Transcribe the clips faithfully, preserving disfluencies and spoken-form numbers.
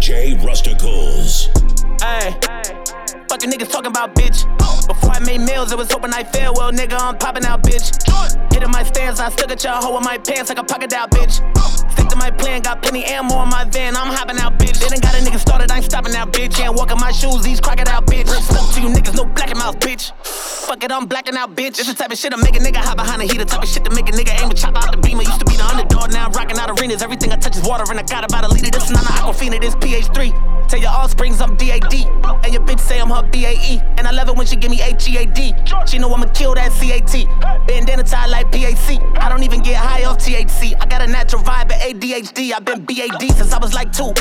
J Rusticles. Ayy, fucking niggas talking about bitch. Before I made meals, it was hoping I fail. Well, nigga, I'm popping out, bitch. Hitting my stance, I still got your hoe in my pants like a pocket out, bitch. Stick to my plan, got plenty ammo in my van. I'm hopping out, bitch. They done got a nigga started, I ain't stopping out, bitch. Can't walk in my shoes, these crocodile, bitch. Smoke to you niggas, no blacking mouth, bitch. Fuck it, I'm blacking out, bitch. It's the type of shit that make a nigga hop behind the heater. Type of shit to make a nigga aim and chop out the beamer. Used to be the underdog, now I'm rocking out arenas. Everything I touch is water, and I got about a liter. This is not an Aquafina, this P H three. Tell your offsprings I'm D A D, and your bitch say I'm her B A E. And I love it when she give me H E A D. She know I'ma kill that C A T. Bandana tie like P A C. I don't even get high off T H C. I got a natural vibe at A D H D. I've been B A D since I was like two.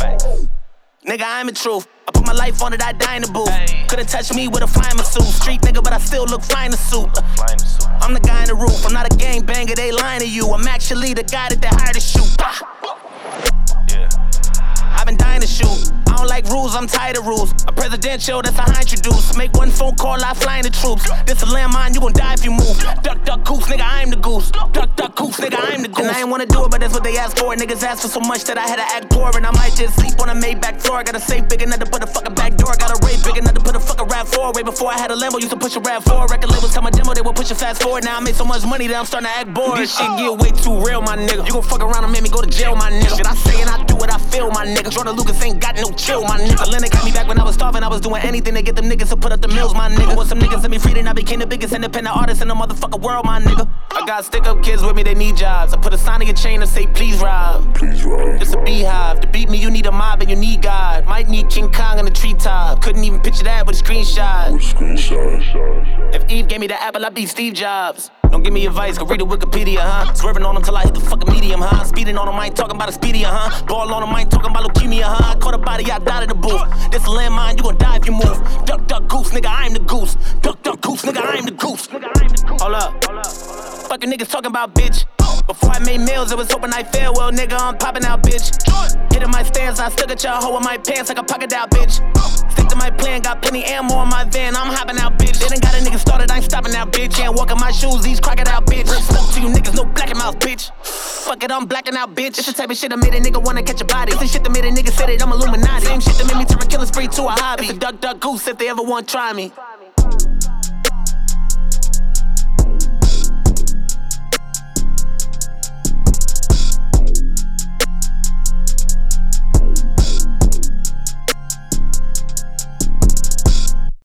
Nigga, I'm the truth. I put my life on it, I die in the booth. Couldn't touch me with a flying suit. Street nigga, but I still look fine in the suit. I'm the guy in the roof. I'm not a gang banger, they lying to you. I'm actually the guy that they hired to shoot. Yeah. I've been dying to shoot. I don't like rules, I'm tired of rules. A presidential, that's how I introduce. Make one phone call, I fly in the troops. This a landmine, you gon' die if you move. Duck, duck, goose, nigga, I'm the goose. Duck, duck, goose, nigga, I'm the goose. And I ain't wanna do it, but that's what they asked for. Niggas asked for so much that I had to act poor. And I might just sleep on a Maybach floor. Got a safe big enough to put a fucking back door. Got a rape big enough to put a fucking RAV four. Way before I had a Lambo, used to push a RAV four. Record labels tell my demo, they would push it fast forward. Now I make so much money that I'm starting to act bored. This shit get way too real, my nigga. You gon' fuck around and make me go to jail, my nigga. Shit I say and I do what I feel, my nigga. Jordan Lucas ain't got no chill, my nigga. Lennox had me back when I was starving. I was doing anything to get them niggas to put up the mills, my nigga. When some niggas let me free, then I became the biggest independent artist in the motherfucking world, my nigga. I got stick up kids with me, they need jobs. I put a sign on your chain and say, please rob. Please rob. It's a beehive. To beat me, you need a mob and you need God. Might need King Kong in the treetop. Couldn't even picture that with a screenshot. With a screenshot. If Eve gave me the apple, I'd be Steve Jobs. Don't give me advice, go read the Wikipedia, huh? Swerving on them till I hit the fucking medium, huh? Speeding on them, I ain't talking about a speedier, huh? Ball on them, I ain't talking about leukemia, huh? I caught a body, I died in the booth. This a landmine, you gon' die if you move. Duck, duck, goose, nigga, I'm the goose. Duck, duck, goose, nigga, I'm the goose. Hold up. Fucking niggas talking about bitch. Before I made meals, it was hoping I fail. Well, nigga, I'm popping out, bitch. Hitting my stance, I still got your hoe in my pants like a pocket out, bitch. Stick to my plan, got plenty ammo in my van. I'm hopping out, bitch. They done got a nigga started, I ain't stopping out, bitch. Can't walk in my shoes, these crocodile, bitch. Smoke to you niggas, no blacking mouth, bitch. Fuck it, I'm blacking out, bitch. It's the type of shit that made a nigga wanna catch a body. It's the shit that made a nigga say that I'm Illuminati. Same shit that made me turn a killing spree to a hobby. It's a duck, duck, goose if they ever want to try me.